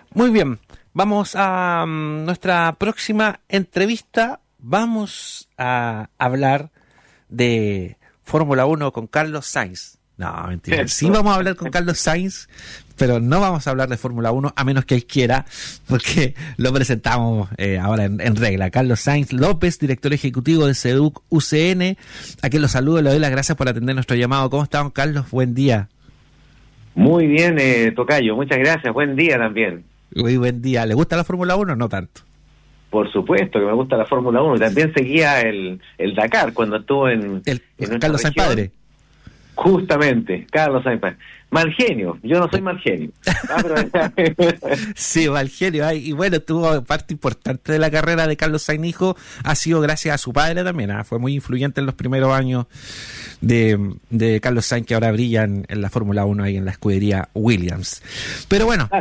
Muy bien, vamos a nuestra próxima entrevista. Vamos a hablar de Fórmula 1 con Carlos Sainz. No, mentira. Sí vamos a hablar con Carlos Sainz, pero no vamos a hablar de Fórmula 1 a menos que él quiera, porque lo presentamos ahora en regla. Carlos Sainz López, director ejecutivo de SEDUC UCN, a quien lo saludo y le doy las gracias por atender nuestro llamado. ¿Cómo está, don Carlos? Buen día. Muy bien, tocayo, muchas gracias. Buen día también. Muy buen día. ¿Le gusta la Fórmula 1 o no tanto? Por supuesto que me gusta la Fórmula 1. También seguía el Dakar cuando estuvo en Carlos Sainz padre. Justamente, Carlos Sainz padre. Mal genio, yo no soy mal genio. Sí, mal genio. Y bueno, tuvo parte importante de la carrera de Carlos Sainz hijo, ha sido gracias a su padre también. Fue muy influyente en los primeros años de Carlos Sainz, que ahora brilla en la Fórmula 1 ahí en la escudería Williams. Pero bueno,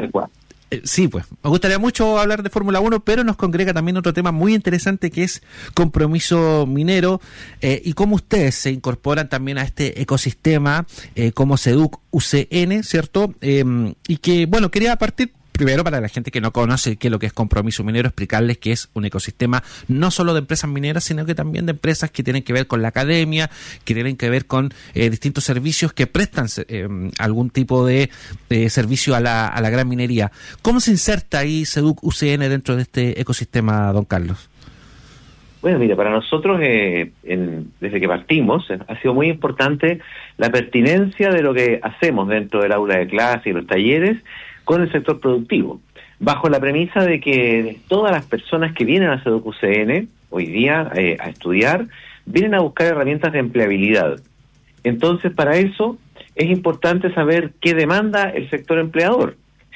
sí, pues, me gustaría mucho hablar de Fórmula 1, pero nos congrega también otro tema muy interesante que es compromiso minero y cómo ustedes se incorporan también a este ecosistema como SEDUC UCN, ¿cierto? Y que, bueno, quería partir primero para la gente que no conoce qué es lo que es compromiso minero, explicarles que es un ecosistema no solo de empresas mineras, sino que también de empresas que tienen que ver con la academia, que tienen que ver con distintos servicios que prestan algún tipo de servicio a la gran minería. ¿Cómo se inserta ahí SEDUC UCN dentro de este ecosistema, don Carlos? Bueno, mira, para nosotros, desde que partimos, ha sido muy importante la pertinencia de lo que hacemos dentro del aula de clase y los talleres con el sector productivo, bajo la premisa de que todas las personas que vienen a SEDUC UCN hoy día a estudiar, vienen a buscar herramientas de empleabilidad. Entonces, para eso es importante saber qué demanda el sector empleador.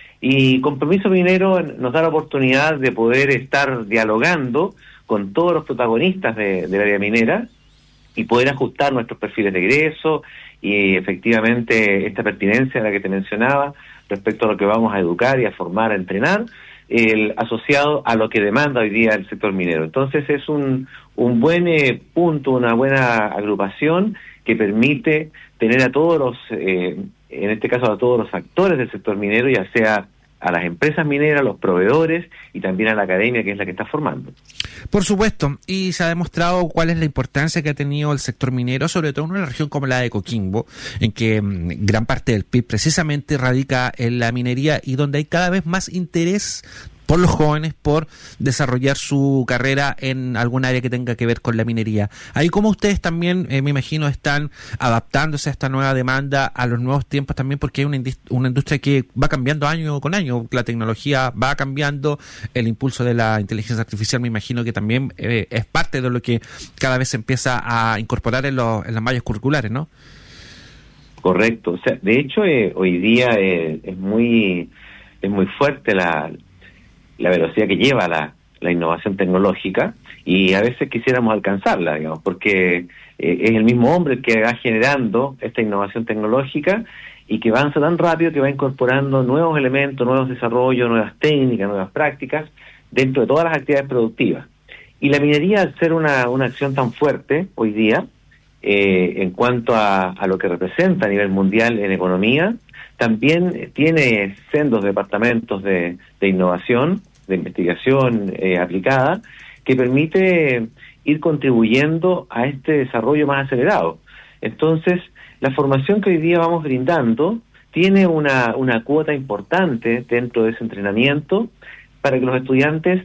Y Compromiso Minero nos da la oportunidad de poder estar dialogando con todos los protagonistas del área minera y poder ajustar nuestros perfiles de egreso y efectivamente esta pertinencia a la que te mencionaba respecto a lo que vamos a educar y a formar, a entrenar, asociado a lo que demanda hoy día el sector minero. Entonces es un buen punto, una buena agrupación que permite tener a todos los, en este caso a todos los actores del sector minero, ya sea a las empresas mineras, los proveedores y también a la academia, que es la que está formando. Por supuesto, y se ha demostrado cuál es la importancia que ha tenido el sector minero, sobre todo en una región como la de Coquimbo, en que gran parte del PIB precisamente radica en la minería y donde hay cada vez más interés por los jóvenes por desarrollar su carrera en algún área que tenga que ver con la minería. Ahí como ustedes también, me imagino, están adaptándose a esta nueva demanda, a los nuevos tiempos también, porque hay una industria que va cambiando año con año, la tecnología va cambiando, el impulso de la inteligencia artificial me imagino que también es parte de lo que cada vez se empieza a incorporar en las mallas curriculares, ¿no? Correcto. O sea, de hecho, hoy día es muy fuerte la velocidad que lleva la innovación tecnológica y a veces quisiéramos alcanzarla, digamos, porque es el mismo hombre el que va generando esta innovación tecnológica y que avanza tan rápido que va incorporando nuevos elementos, nuevos desarrollos, nuevas técnicas, nuevas prácticas dentro de todas las actividades productivas. Y la minería, al ser una acción tan fuerte hoy día, en cuanto a lo que representa a nivel mundial en economía, también tiene sendos departamentos de innovación, de investigación aplicada, que permite ir contribuyendo a este desarrollo más acelerado. Entonces, la formación que hoy día vamos brindando tiene una cuota importante dentro de ese entrenamiento para que los estudiantes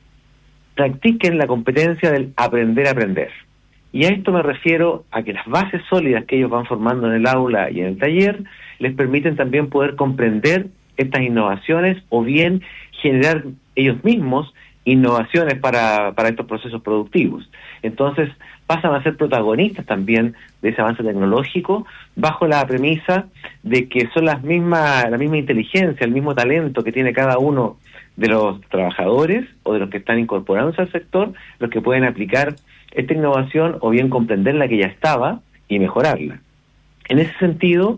practiquen la competencia del aprender a aprender. Y a esto me refiero a que las bases sólidas que ellos van formando en el aula y en el taller les permiten también poder comprender estas innovaciones o bien generar ellos mismos innovaciones para estos procesos productivos. Entonces pasan a ser protagonistas también de ese avance tecnológico bajo la premisa de que son la misma inteligencia, el mismo talento que tiene cada uno de los trabajadores o de los que están incorporándose al sector, los que pueden aplicar esta innovación o bien comprender la que ya estaba y mejorarla. En ese sentido,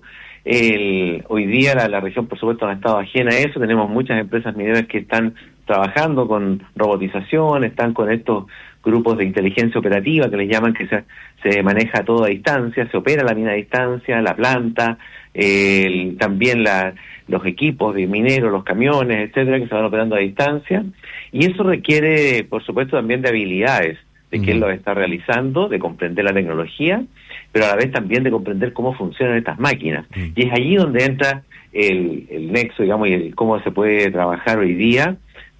hoy día la región, por supuesto, no ha estado ajena a eso. Tenemos muchas empresas mineras que están trabajando con robotización, están con estos grupos de inteligencia operativa que les llaman, que se maneja todo a distancia, se opera la mina a distancia, la planta, también los equipos de mineros, los camiones, etcétera, que se van operando a distancia, y eso requiere, por supuesto, también de habilidades de quién lo está realizando, de comprender la tecnología, pero a la vez también de comprender cómo funcionan estas máquinas. Y es allí donde entra el nexo, digamos, y cómo se puede trabajar hoy día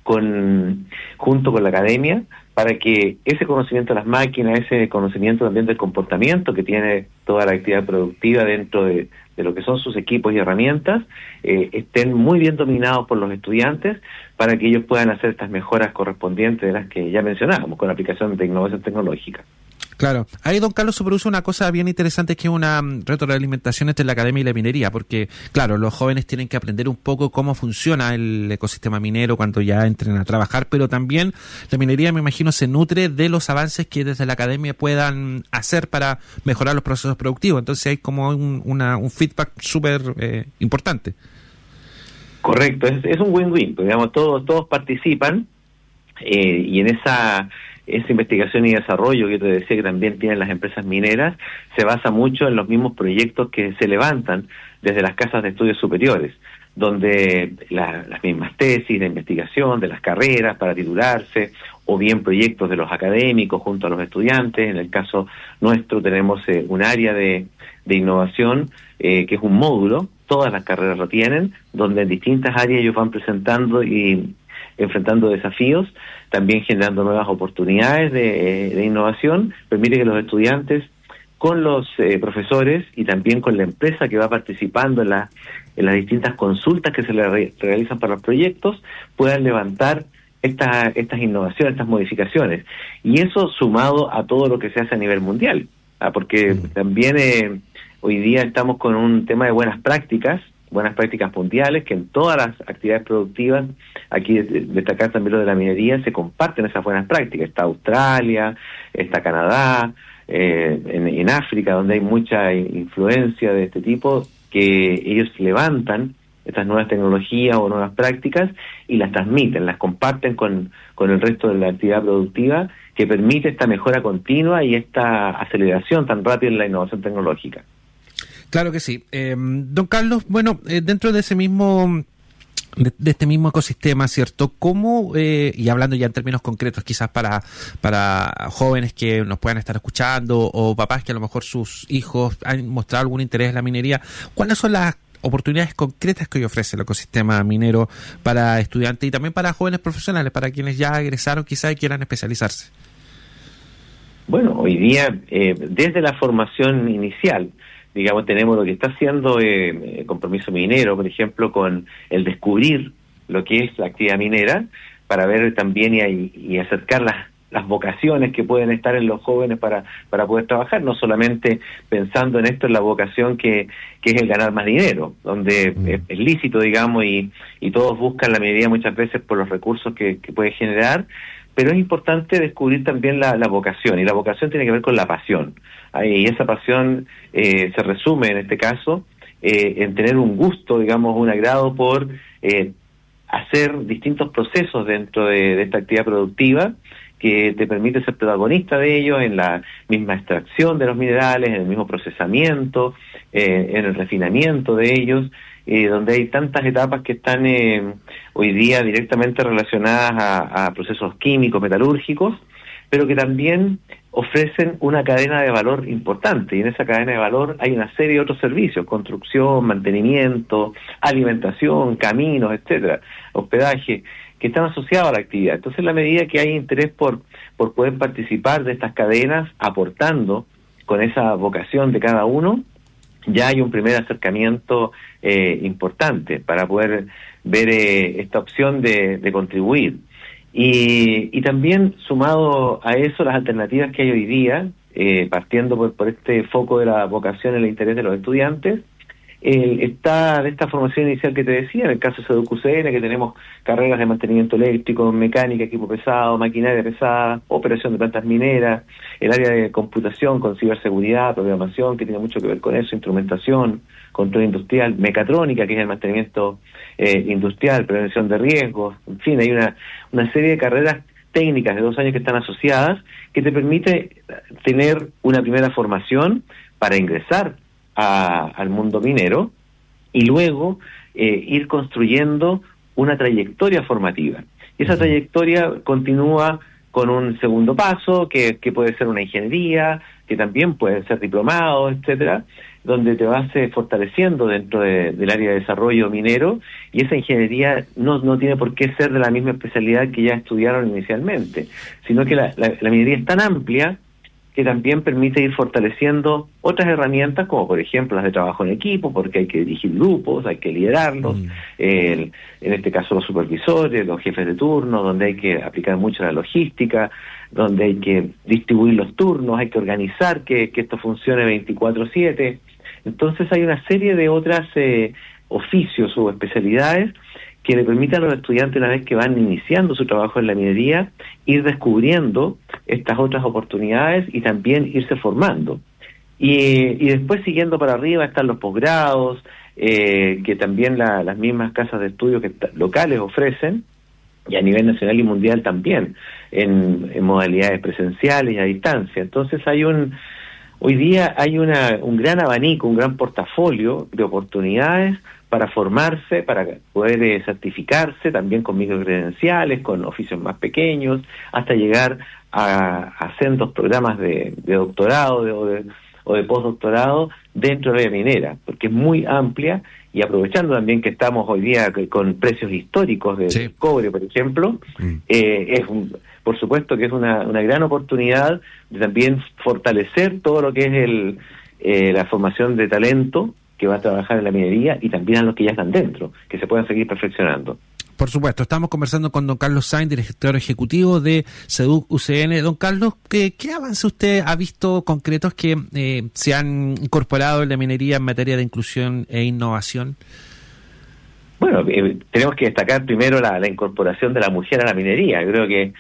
junto con la academia, para que ese conocimiento de las máquinas, ese conocimiento también del comportamiento que tiene toda la actividad productiva dentro de lo que son sus equipos y herramientas, estén muy bien dominados por los estudiantes, para que ellos puedan hacer estas mejoras correspondientes de las que ya mencionábamos, con la aplicación de innovación tecnológica. Claro. Ahí, don Carlos, se produce una cosa bien interesante, que es una retroalimentación entre la academia y la minería, porque, claro, los jóvenes tienen que aprender un poco cómo funciona el ecosistema minero cuando ya entren a trabajar, pero también la minería, me imagino, se nutre de los avances que desde la academia puedan hacer para mejorar los procesos productivos. Entonces hay como un feedback súper importante. Correcto, es un win-win, pues, digamos, todos participan, y en esa investigación y desarrollo que te decía que también tienen las empresas mineras, se basa mucho en los mismos proyectos que se levantan desde las casas de estudios superiores, donde las mismas tesis de investigación, de las carreras para titularse, o bien proyectos de los académicos junto a los estudiantes. En el caso nuestro tenemos un área de innovación, que es un módulo, todas las carreras lo tienen, donde en distintas áreas ellos van presentando y enfrentando desafíos, también generando nuevas oportunidades de innovación. Permite que los estudiantes, con los profesores y también con la empresa que va participando en las distintas consultas que se le realizan para los proyectos, puedan levantar estas innovaciones, estas modificaciones. Y eso sumado a todo lo que se hace a nivel mundial, porque también hoy día estamos con un tema de buenas prácticas mundiales, que en todas las actividades productivas, aquí destacar también lo de la minería, se comparten esas buenas prácticas. Está Australia, está Canadá, en África, donde hay mucha influencia de este tipo, que ellos levantan estas nuevas tecnologías o nuevas prácticas y las transmiten, las comparten con el resto de la actividad productiva, que permite esta mejora continua y esta aceleración tan rápida en la innovación tecnológica. Claro que sí. Don Carlos, bueno, dentro de ese mismo, de este mismo ecosistema, ¿cierto? ¿Cómo, y hablando ya en términos concretos, quizás para jóvenes que nos puedan estar escuchando, o papás que a lo mejor sus hijos han mostrado algún interés en la minería, ¿cuáles son las oportunidades concretas que hoy ofrece el ecosistema minero para estudiantes y también para jóvenes profesionales, para quienes ya egresaron quizás y quieran especializarse? Bueno, hoy día, desde la formación inicial, digamos, tenemos lo que está haciendo Compromiso Minero, por ejemplo, con el descubrir lo que es la actividad minera, para ver también y acercar las vocaciones que pueden estar en los jóvenes para poder trabajar, no solamente pensando en esto, en la vocación que es el ganar más dinero, donde es lícito, digamos, y todos buscan la medida muchas veces por los recursos que puede generar, pero es importante descubrir también la vocación, y la vocación tiene que ver con la pasión. Y esa pasión se resume en este caso en tener un gusto, digamos, un agrado por hacer distintos procesos dentro de esta actividad productiva, que te permite ser protagonista de ellos en la misma extracción de los minerales, en el mismo procesamiento, en el refinamiento de ellos, donde hay tantas etapas que están hoy día directamente relacionadas a procesos químicos, metalúrgicos, pero que también ofrecen una cadena de valor importante, y en esa cadena de valor hay una serie de otros servicios: construcción, mantenimiento, alimentación, caminos, etcétera, hospedaje, que están asociados a la actividad. Entonces, en la medida que hay interés por poder participar de estas cadenas, aportando con esa vocación de cada uno, ya hay un primer acercamiento importante para poder ver esta opción de contribuir. Y también, sumado a eso, las alternativas que hay hoy día, partiendo por este foco de la vocación y el interés de los estudiantes, está de esta formación inicial que te decía, en el caso de SEDUC-UCN, que tenemos carreras de mantenimiento eléctrico, mecánica, equipo pesado, maquinaria pesada, operación de plantas mineras, el área de computación con ciberseguridad, programación, que tiene mucho que ver con eso, instrumentación, control industrial, mecatrónica, que es el mantenimiento industrial, prevención de riesgos. En fin, hay una serie de carreras técnicas de 2 años que están asociadas, que te permite tener una primera formación para ingresar al mundo minero, y luego ir construyendo una trayectoria formativa. Y esa trayectoria continúa con un segundo paso, que puede ser una ingeniería, que también pueden ser diplomados, etcétera, donde te vas fortaleciendo dentro del área de desarrollo minero, y esa ingeniería no tiene por qué ser de la misma especialidad que ya estudiaron inicialmente, sino que la minería es tan amplia que también permite ir fortaleciendo otras herramientas, como por ejemplo las de trabajo en equipo, porque hay que dirigir grupos, hay que liderarlos, en este caso los supervisores, los jefes de turno, donde hay que aplicar mucho la logística, donde hay que distribuir los turnos, hay que organizar que esto funcione 24/7. Entonces hay una serie de otras oficios o especialidades que le permitan a los estudiantes, una vez que van iniciando su trabajo en la minería, ir descubriendo estas otras oportunidades y también irse formando. Y después, siguiendo para arriba, están los posgrados, que también las mismas casas de estudio locales ofrecen, y a nivel nacional y mundial también, en modalidades presenciales y a distancia. Entonces hoy día hay un gran abanico, un gran portafolio de oportunidades para formarse, para poder certificarse, también con microcredenciales, con oficios más pequeños, hasta llegar a sendos programas de doctorado o de postdoctorado dentro de la minera, porque es muy amplia, y aprovechando también que estamos hoy día con precios históricos del cobre, por ejemplo, por supuesto que es una gran oportunidad de también fortalecer todo lo que es la formación de talento que va a trabajar en la minería, y también a los que ya están dentro, que se puedan seguir perfeccionando. Por supuesto, estamos conversando con don Carlos Sainz, director ejecutivo de SEDUC UCN. Don Carlos, ¿qué avance usted ha visto concretos que se han incorporado en la minería en materia de inclusión e innovación? Bueno, tenemos que destacar primero la incorporación de la mujer a la minería. Yo creo que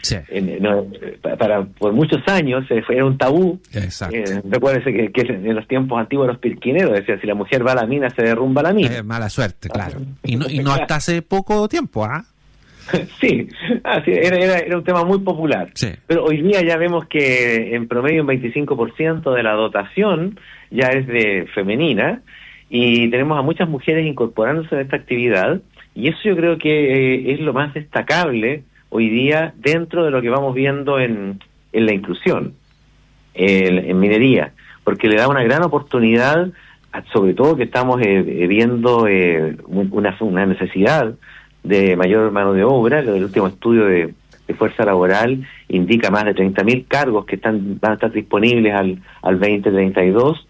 por muchos años era un tabú. Recuérdese que en los tiempos antiguos los pirquineros decían: si la mujer va a la mina, se derrumba la mina. Mala suerte, claro. Y no hasta hace poco tiempo, ¿ah? Sí, era un tema muy popular. Sí. Pero hoy día ya vemos que en promedio un 25% de la dotación ya es de femenina, y tenemos a muchas mujeres incorporándose en esta actividad, y eso yo creo que es lo más destacable hoy día dentro de lo que vamos viendo en la inclusión en minería, porque le da una gran oportunidad, sobre todo que estamos viendo una necesidad de mayor mano de obra. El último estudio de fuerza laboral indica más de 30.000 cargos que van a estar disponibles al 2032.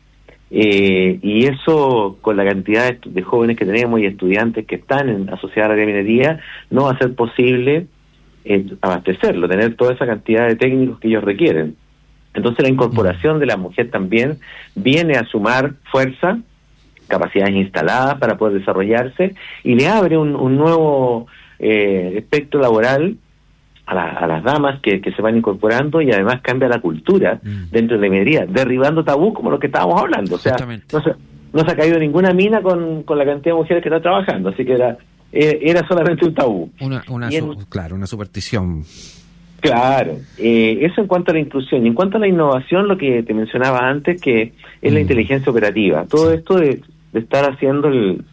Y eso, con la cantidad de jóvenes que tenemos y estudiantes que están asociados a la minería, no va a ser posible abastecerlo, tener toda esa cantidad de técnicos que ellos requieren. Entonces la incorporación de la mujer también viene a sumar fuerza, capacidades instaladas para poder desarrollarse, y le abre un nuevo espectro laboral a las damas que se van incorporando, y además cambia la cultura dentro de la minería, derribando tabú como lo que estábamos hablando. O sea, no se ha caído ninguna mina con la cantidad de mujeres que está trabajando, así que era solamente un tabú. Una superstición. Claro, eso en cuanto a la inclusión. Y en cuanto a la innovación, lo que te mencionaba antes, que es la inteligencia operativa. Todo esto de estar haciendo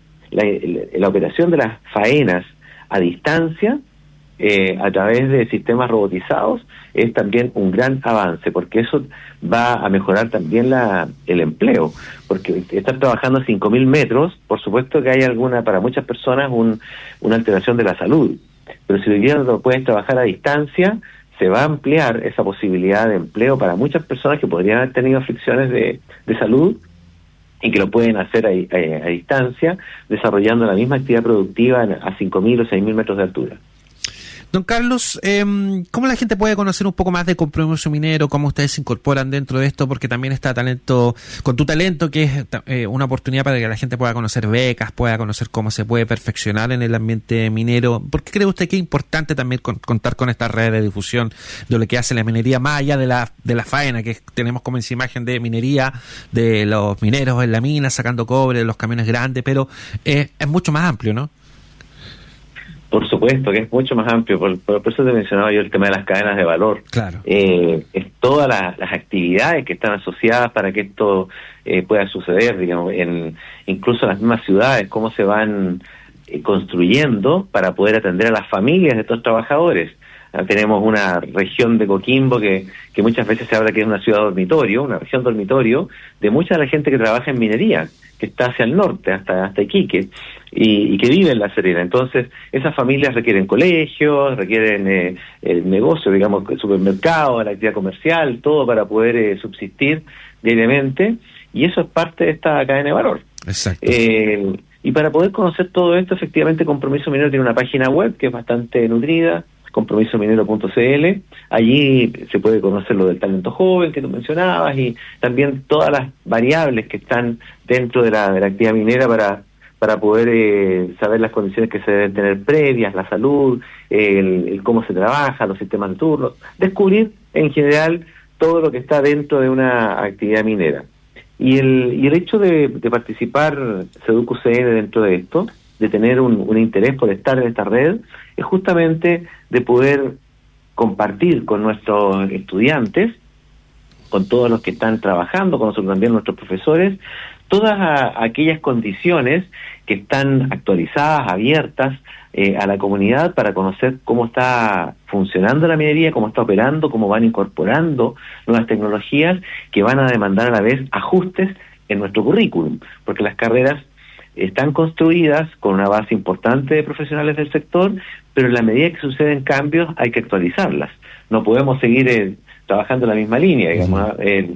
la operación de las faenas a distancia, a través de sistemas robotizados, es también un gran avance, porque eso va a mejorar también el empleo, porque estar trabajando a 5.000 metros, por supuesto que hay para muchas personas una alteración de la salud, pero si hoy día lo pueden trabajar a distancia, se va a ampliar esa posibilidad de empleo para muchas personas que podrían haber tenido aflicciones de salud, y que lo pueden hacer a distancia, desarrollando la misma actividad productiva a 5.000 o 6.000 metros de altura. Don Carlos, ¿cómo la gente puede conocer un poco más de Compromiso Minero? ¿Cómo ustedes se incorporan dentro de esto? Porque también está con tu talento, que es una oportunidad para que la gente pueda conocer becas, pueda conocer cómo se puede perfeccionar en el ambiente minero. ¿Por qué cree usted que es importante también contar con esta red de difusión de lo que hace la minería, más allá de la faena, que tenemos como esa imagen de minería, de los mineros en la mina sacando cobre, de los camiones grandes, pero es mucho más amplio, ¿no? Por supuesto, que es mucho más amplio, por eso te mencionaba yo el tema de las cadenas de valor. Claro. Es todas las actividades que están asociadas para que esto pueda suceder, digamos, incluso en las mismas ciudades, cómo se van construyendo para poder atender a las familias de estos trabajadores. Tenemos una región de Coquimbo que muchas veces se habla que es una ciudad dormitorio, una región dormitorio de mucha de la gente que trabaja en minería, que está hacia el norte, hasta Iquique, y que vive en La Serena. Entonces, esas familias requieren colegios, requieren negocios, digamos, supermercados, la actividad comercial, todo para poder subsistir diariamente, y eso es parte de esta cadena de valor. Exacto. Y para poder conocer todo esto, efectivamente, Compromiso Minero tiene una página web que es bastante nutrida, compromisominero.cl. Allí se puede conocer lo del talento joven que tú mencionabas y también todas las variables que están dentro de la actividad minera para poder saber las condiciones que se deben tener previas, la salud, el cómo se trabaja, los sistemas de turno, descubrir en general todo lo que está dentro de una actividad minera. Y el hecho de participar SEDUC-UCN dentro de esto, de tener un interés por estar en esta red, es justamente de poder compartir con nuestros estudiantes, con todos los que están trabajando, con nosotros también, nuestros profesores, todas aquellas condiciones que están actualizadas, abiertas a la comunidad para conocer cómo está funcionando la minería, cómo está operando, cómo van incorporando nuevas tecnologías que van a demandar a la vez ajustes en nuestro currículum, porque las carreras están construidas con una base importante de profesionales del sector, pero en la medida que suceden cambios hay que actualizarlas. No podemos seguir trabajando en la misma línea, digamos,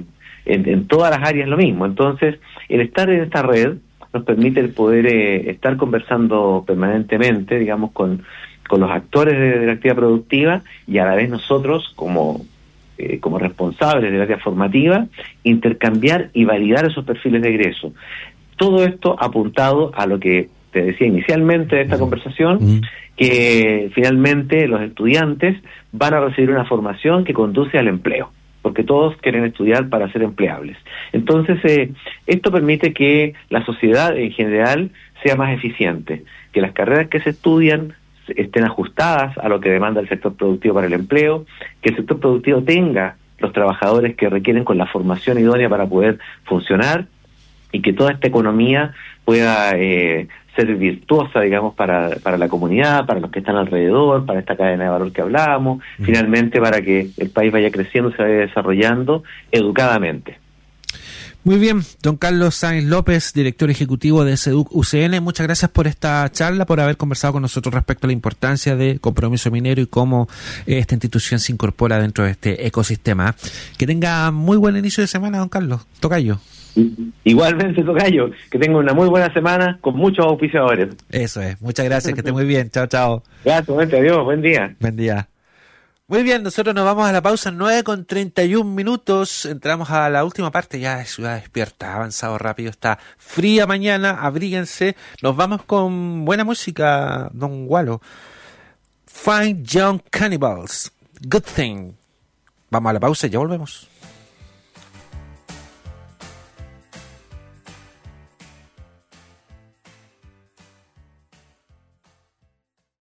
en todas las áreas lo mismo. Entonces, el estar en esta red nos permite el poder estar conversando permanentemente, digamos, con los actores de la actividad productiva y a la vez nosotros, como responsables del área formativa, intercambiar y validar esos perfiles de egreso. Todo esto apuntado a lo que te decía inicialmente de esta conversación, que finalmente los estudiantes van a recibir una formación que conduce al empleo, porque todos quieren estudiar para ser empleables. Entonces, esto permite que la sociedad en general sea más eficiente, que las carreras que se estudian estén ajustadas a lo que demanda el sector productivo para el empleo, que el sector productivo tenga los trabajadores que requieren con la formación idónea para poder funcionar, y que toda esta economía pueda ser virtuosa, digamos, para la comunidad, para los que están alrededor, para esta cadena de valor que hablábamos, finalmente para que el país vaya creciendo, se vaya desarrollando educadamente. Muy bien, don Carlos Sáenz López, director ejecutivo de SEDUC-UCN, muchas gracias por esta charla, por haber conversado con nosotros respecto a la importancia de Compromiso Minero y cómo esta institución se incorpora dentro de este ecosistema. Que tenga muy buen inicio de semana, don Carlos. Tocayo. Igualmente, tocayo, que tenga una muy buena semana con muchos auspiciadores. Eso es, muchas gracias, que esté muy bien. Chao, chao. Gracias, adiós, buen día. Buen día. Muy bien, nosotros nos vamos a la pausa, 9:31. Entramos a la última parte ya de Ciudad Despierta. Ha avanzado rápido esta fría mañana, abríguense. Nos vamos con buena música, don Gualo. Fine Young Cannibals, Good Thing. Vamos a la pausa y ya volvemos.